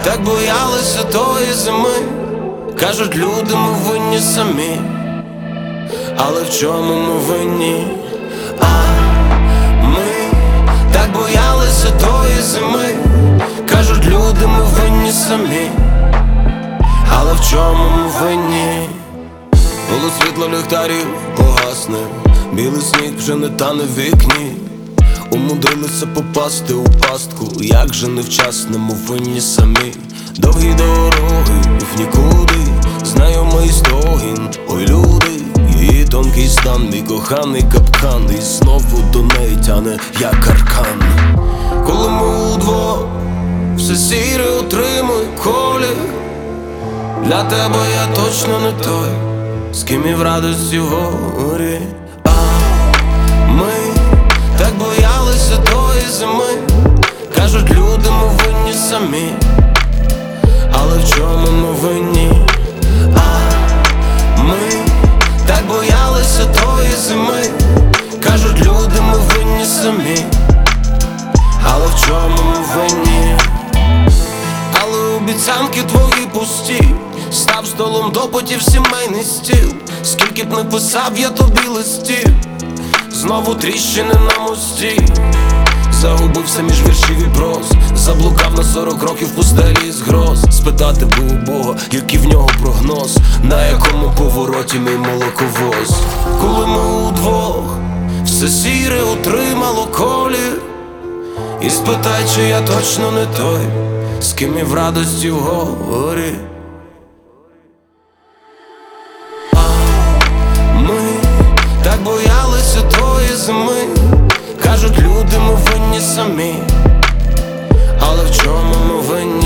так боялися тої зими. Кажуть, люди, ми винні самі, але в чому ми винні? Ми так боялися тої зими. Кажуть, люди, ми винні самі, але в чому ми винні? Було світло ліхтарів погасне, білий сніг вже не тане в вікні. Умудрилися попасти у пастку, як же невчасно, ми винні самі. Довгі дороги в нікуди, знайомий стогін, ой люди. Її тонкий стан, мій коханий капкан, і знову до неї тяне, як аркан. Коли ми удвох, все сіре отримує колір. Для тебе я точно не той, з ким і в радості горі. Ми так боялися тої зими. Кажуть, люди, ми винні самі, але в чому ми винні? Ми так боялися тої зими. Кажуть, люди, ми винні самі, але в чому ми винні? Але обіцянки твої пусті, став столом допитів сімейний стіл. Скільки б не писав я тобі листів, знову тріщини на мості. Загубився між віршів і проз, заблукав на 40 років в пустелі з гроз. Спитати би у Бога, який в нього прогноз, на якому повороті мій молоковоз. Коли ми удвох, все сіре отримало колір. І спитай, чи я точно не той, з ким і в радості в горі. Ми так боялися тої зими. Кажуть, люди, ми винні самі, але в чому ми винні?